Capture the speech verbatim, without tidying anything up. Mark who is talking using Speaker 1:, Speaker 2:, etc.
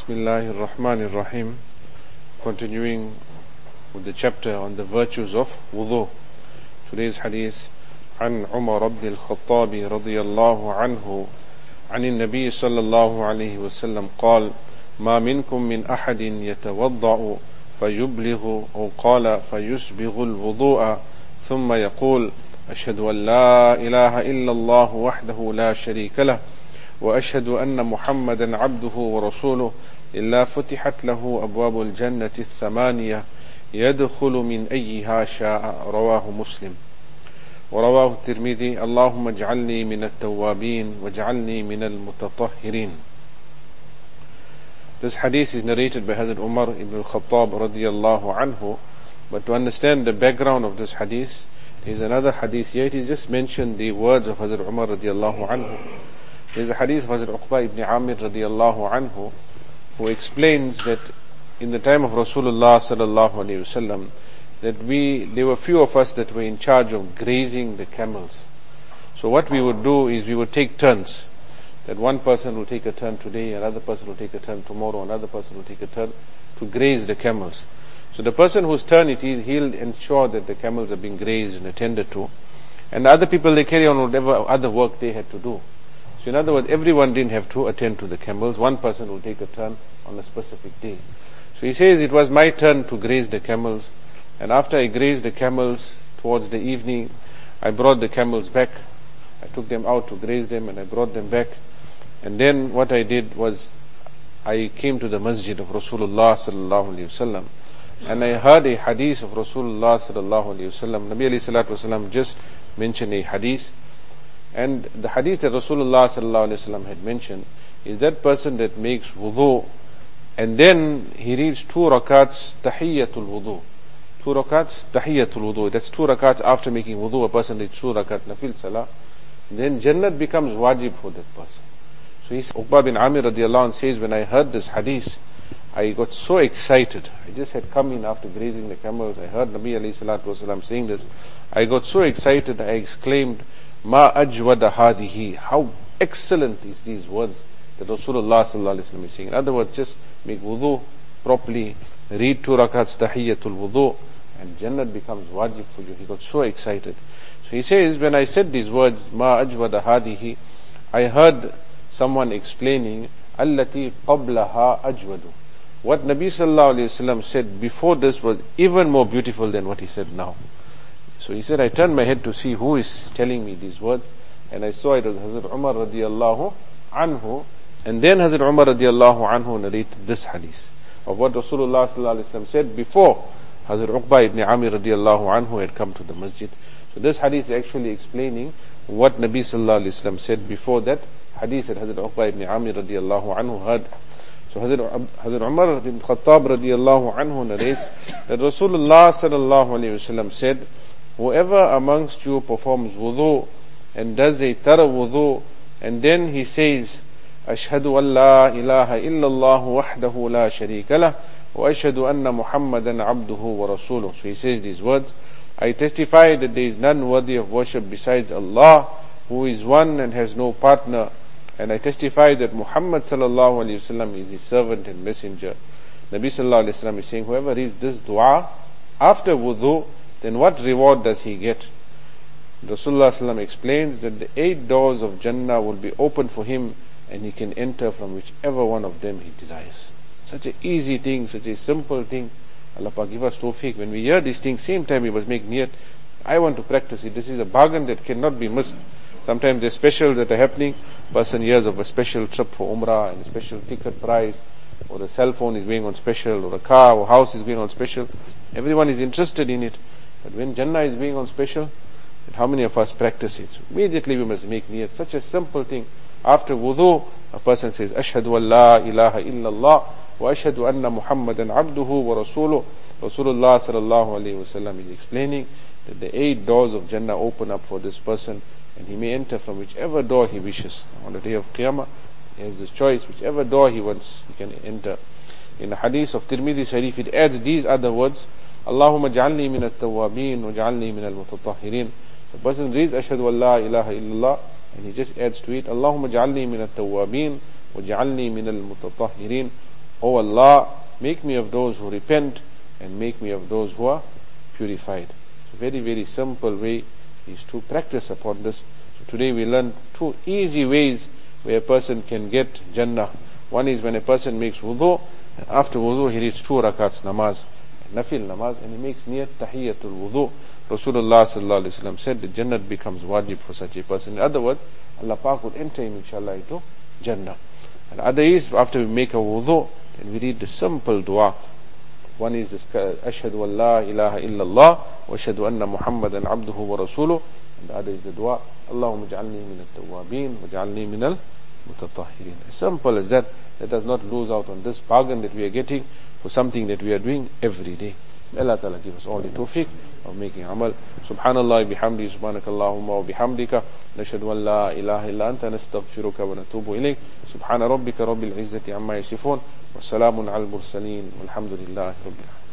Speaker 1: Bismillahir Rahmanir Rahim. Continuing with the chapter on the virtues of wudu. Today's hadith عن عمر بن الخطاب رضي الله عنه عن النبي صلى الله عليه وسلم قال ما منكم من أحد يتوضأ فيبلغ أو قال فيسبغ الوضوء ثم يقول أشهد أن لا إله إلا الله وحده لا شريك له وأشهد أن محمدا عبده ورسوله إلا فتحت له أبواب الجنة الثمانية يدخل من أيها شاء. رواه مسلم. ورواه الترمذي اللهم اجعلني من التوابين واجعلني من المتطهرين. This hadith is narrated by Hazrat Umar ibn al-Khattab radiyallahu anhu. But to understand the background of this hadith, there is another hadith here. It is just mentioned the words of Hazrat Umar radiyallahu anhu. There is a hadith of Hazrat Uqba ibn Amir radiyallahu anhu, who explains that in the time of Rasulullah sallallahu alayhi wasallam, that we, there were few of us that were in charge of grazing the camels. So what we would do is we would take turns. That one person will take a turn today, another person will take a turn tomorrow, another person will take a turn to graze the camels. So the person whose turn it is, he'll ensure that the camels are being grazed and attended to. And the other people, they carry on whatever other work they had to do. So in other words, everyone didn't have to attend to the camels. One person will take a turn on a specific day. So he says, it was my turn to graze the camels. And after I grazed the camels towards the evening, I brought the camels back. I took them out to graze them and I brought them back. And then what I did was, I came to the masjid of Rasulullah sallallahu alaihi wasallam, and I heard a hadith of Rasulullah sallallahu alaihi wasallam. Nabi alayhi salatu wasallam just mentioned a hadith, and the hadith that Rasulullah sallallahu alaihi wasallam had mentioned is that person that makes wudu, and then he reads two rakats tahiyyatul wudu. Two rakats tahiyyatul wudu. That's two rakats after making wudu. A person reads two rakat nafil salah. Then Jannat becomes wajib for that person. So he, Uqba bin Amir radiallahu anh says, when I heard this hadith, I got so excited. I just had come in after grazing the camels. I heard Nabi alayhi salatu wasalam saying this. I got so excited, I exclaimed, Ma ajwada hadihi. How excellent is these words that Rasulullah sallallahu alayhi wasallam is saying. In other words, just make wudu properly, read two rakats tahiyyatul wudu, and Jannat becomes wajib for you. He got so excited. So he says, when I said these words, Ma ajwada hadihi, I heard someone explaining, Allati qablaha ajwadu. What Nabi sallallahu alayhi wasallam said before this was even more beautiful than what he said now. So he said, I turned my head to see who is telling me these words, and I saw it was Hazrat Umar radiyallahu anhu, and then Hazrat Umar radiyallahu anhu narrated this hadith of what Rasulullah sallallahu alayhi wasallam said before Hazrat Uqba ibn Amir radiyallahu anhu had come to the masjid. So this hadith is actually explaining what Nabi sallallahu alayhi wasallam said before that hadith that Hazrat Uqba ibn Amir radiyallahu anhu heard. So Hazrat, Hazrat Umar ibn Khattab radiyallahu anhu narrates that Rasulullah sallallahu alayhi wasallam said, whoever amongst you performs wudu and does a thorough wudu, and then he says, Ashhadu an la ilaha illallah wahdahu la sharika lah wa ashhadu anna Muhammadan abduhu wa rasuluh. So he says these words, I testify that there is none worthy of worship besides Allah, who is one and has no partner, and I testify that Muhammad sallallahu alayhi wasallam is his servant and messenger. Nabi sallallahu alayhi wasallam is saying, whoever reads this dua after wudu, then what reward does he get? Rasulullah sallallahu alayhi wasallam explains that the eight doors of Jannah will be open for him, and he can enter from whichever one of them he desires. Such an easy thing, such a simple thing. Allah Pak give us tawfiq. When we hear these things, same time we must make niyat. I want to practice it. This is a bargain that cannot be missed. Sometimes there's specials that are happening. Person hears of a special trip for Umrah and a special ticket price, or the cell phone is going on special, or a car or house is going on special. Everyone is interested in it. But when Jannah is going on special, then how many of us practice it? So immediately we must make niyat. Such a simple thing. After wudu, a person says, Ashhadu an la ilaha illallah wa ashhadu anna Muhammadan abduhu wa rasuluh. Rasulullah sallallahu alayhi wasallam is explaining that the eight doors of Jannah open up for this person, and he may enter from whichever door he wishes. On the day of Qiyamah, he has this choice, whichever door he wants, he can enter. In the hadith of Tirmidhi Sharif, it adds these other words, Allahumma ja'alni min at-tawwabin wa ja'alni min al-mutatahhirin. The person reads Ashhadu an la ilaha illallah, and he just adds to it, Allahumma ja'alni min at-tawwabin wa ja'alni min al-mutatahhirin. O Allah, make me of those who repent and make me of those who are purified. So very, very simple way is to practice upon this. So today we learn two easy ways where a person can get Jannah. One is when a person makes wudu, and after wudu he reads two rakats namaz, nafil namaz, and he makes niyat tahiyyatul wudu. Rasulullah sallallahu alaihi wasallam said the Jannat becomes wajib for such a person. In other words, Allah Pak would enter him inshallah into Jannah. And other is after we make a wudu, then we read the simple dua. One is this, Ashhadu an la ilaha illallah wa ashhadu anna Muhammadan abduhu wa rasuluh. And the other is the dua, Allahumma ja'alni min al-tawwabin wa ja'alni min al-mutatahhirin. As simple as that. Let us not lose out on this bargain that we are getting for something that we are doing every day. May Allah Ta'ala give us all the tawfiq of making amal. Subhanallah bihamdi, subhanakallahumma wa bihamdika, nashhadu an la ilaha illa anta, nastaghfiruka wa natubu ilayk. Subhana rabbika rabbil izzati amma yasifun, wa salamun al mursaleen, walhamdulillahi rabbil alamin.